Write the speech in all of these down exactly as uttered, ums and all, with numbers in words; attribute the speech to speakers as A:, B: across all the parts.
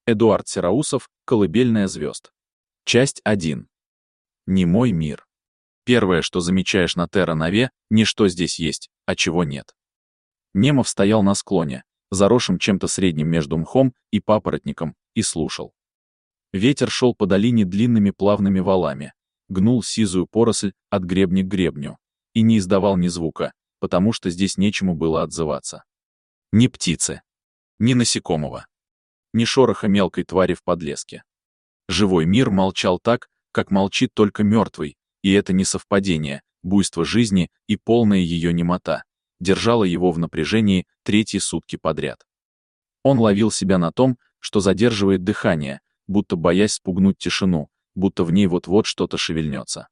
A: Эдуард Сероусов, «Колыбельная звезд». Часть один. Немой мир. Первое, что замечаешь на Терра-Нове, не что здесь есть, а чего нет. Немов стоял на склоне, заросшем чем-то средним между мхом и папоротником, и слушал. Ветер шел по долине длинными плавными валами, гнул сизую поросль от гребня к гребню, и не издавал ни звука, потому что здесь нечему было отзываться. Ни птицы, ни насекомого, ни шороха мелкой твари в подлеске. Живой мир молчал так, как молчит только мертвый, и это не совпадение, буйство жизни и полная ее немота держало его в напряжении третьи сутки подряд. Он ловил себя на том, что задерживает дыхание, будто боясь спугнуть тишину, будто в ней вот-вот что-то шевельнется.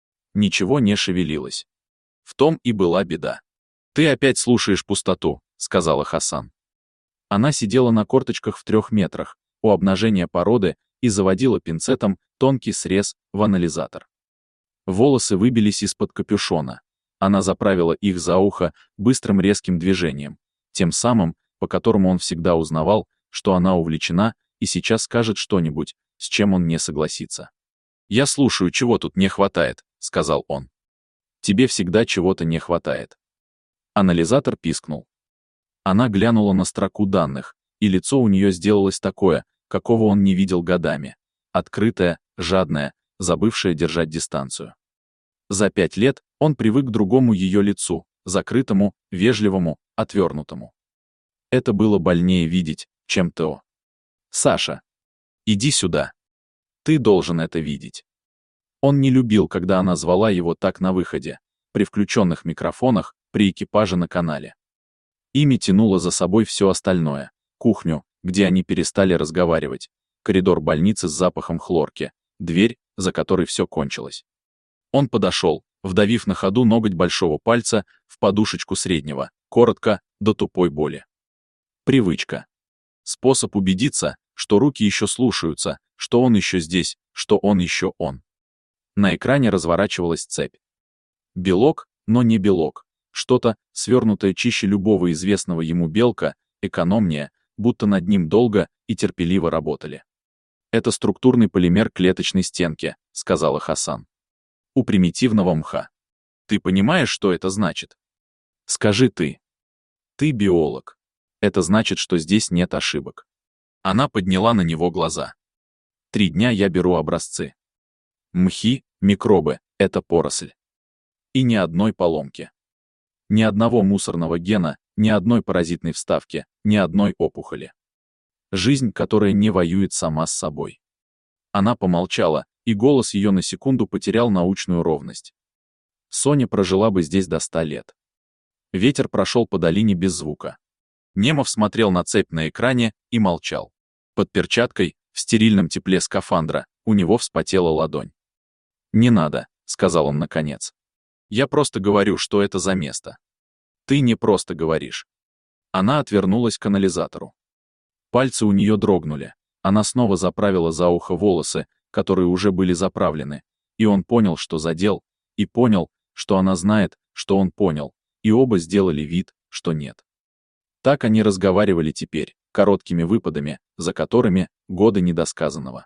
A: Ничего не шевелилось. В том и была беда. «Ты опять слушаешь пустоту», — сказала Хасан. Она сидела на корточках в трех метрах, у обнажения породы, и заводила пинцетом тонкий срез в анализатор. Волосы выбились из-под капюшона. Она заправила их за ухо быстрым резким движением, тем самым, по которому он всегда узнавал, что она увлечена и сейчас скажет что-нибудь, с чем он не согласится. «Я слушаю, чего тут не хватает», — сказал он. «Тебе всегда чего-то не хватает». Анализатор пискнул. Она глянула на строку данных, и лицо у нее сделалось такое, какого он не видел годами. Открытое, жадное, забывшее держать дистанцию. За пять лет он привык к другому ее лицу, закрытому, вежливому, отвернутому. Это было больнее видеть, чем то. «Саша, иди сюда. Ты должен это видеть». Он не любил, когда она звала его так на выходе, при включенных микрофонах, при экипаже на канале. Ими тянуло за собой все остальное: кухню, где они перестали разговаривать, коридор больницы с запахом хлорки, дверь, за которой все кончилось. Он подошел, вдавив на ходу ноготь большого пальца в подушечку среднего, коротко, до тупой боли. Привычка. Способ убедиться, что руки еще слушаются, что он еще здесь, что он еще он. На экране разворачивалась цепь. Белок, но не белок. Что-то, свернутое чище любого известного ему белка, экономнее, будто над ним долго и терпеливо работали. «Это структурный полимер клеточной стенки», — сказала Хасан. «У примитивного мха. Ты понимаешь, что это значит? Скажи ты. Ты биолог. Это значит, что здесь нет ошибок». Она подняла на него глаза. «Три дня я беру образцы. Мхи, микробы — это поросль. И ни одной поломки. Ни одного мусорного гена, ни одной паразитной вставки, ни одной опухоли. Жизнь, которая не воюет сама с собой». Она помолчала, и голос ее на секунду потерял научную ровность. Соня прожила бы здесь до ста лет. Ветер прошел по долине без звука. Немов смотрел на цепь на экране и молчал. Под перчаткой, в стерильном тепле скафандра, у него вспотела ладонь. «Не надо», — сказал он наконец. «Я просто говорю, что это за место». «Ты не просто говоришь». Она отвернулась к анализатору. Пальцы у нее дрогнули. Она снова заправила за ухо волосы, которые уже были заправлены, и он понял, что задел, и понял, что она знает, что он понял, и оба сделали вид, что нет. Так они разговаривали теперь, короткими выпадами, за которыми годы недосказанного.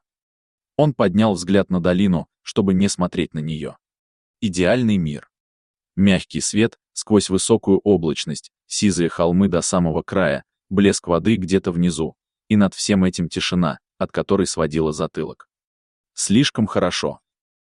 A: Он поднял взгляд на долину, чтобы не смотреть на нее. Идеальный мир. Мягкий свет сквозь высокую облачность, сизые холмы до самого края, блеск воды где-то внизу, и над всем этим тишина, от которой сводила затылок. Слишком хорошо.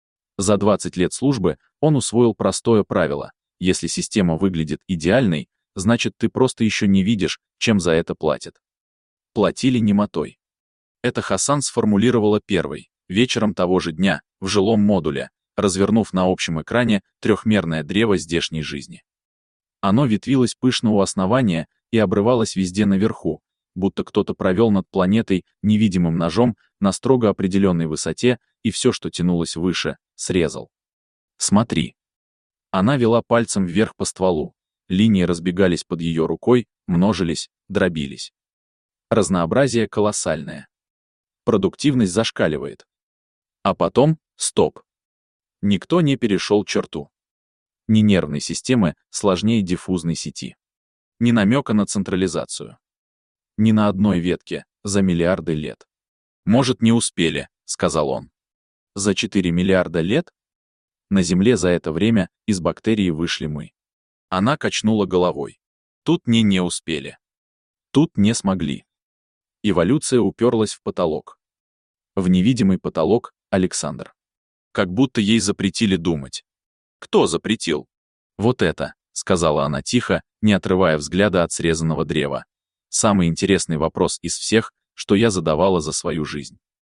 A: За двадцать лет службы он усвоил простое правило: если система выглядит идеальной, значит, ты просто еще не видишь, чем за это платят. Платили немотой. Это Хасан сформулировала первой, вечером того же дня, в жилом модуле, развернув на общем экране трехмерное древо здешней жизни. Оно ветвилось пышно у основания и обрывалось везде наверху, будто кто-то провел над планетой невидимым ножом на строго определенной высоте, и все, что тянулось выше, срезал. «Смотри». Она вела пальцем вверх по стволу. Линии разбегались под ее рукой, множились, дробились. Разнообразие колоссальное. Продуктивность зашкаливает. А потом — стоп. Никто не перешел черту. Ни нервной системы сложнее диффузной сети. Ни намека на централизацию. Ни на одной ветке за миллиарды лет. Может, не успели, сказал он. За четыре миллиарда лет? На Земле за это время из бактерии вышли мы. Она качнула головой. Тут не не успели. Тут не смогли. Эволюция уперлась в потолок. В невидимый потолок, Александр. Как будто ей запретили думать. Кто запретил? Вот это, сказала она тихо, не отрывая взгляда от срезанного древа. Самый интересный вопрос из всех, что я задавала за свою жизнь.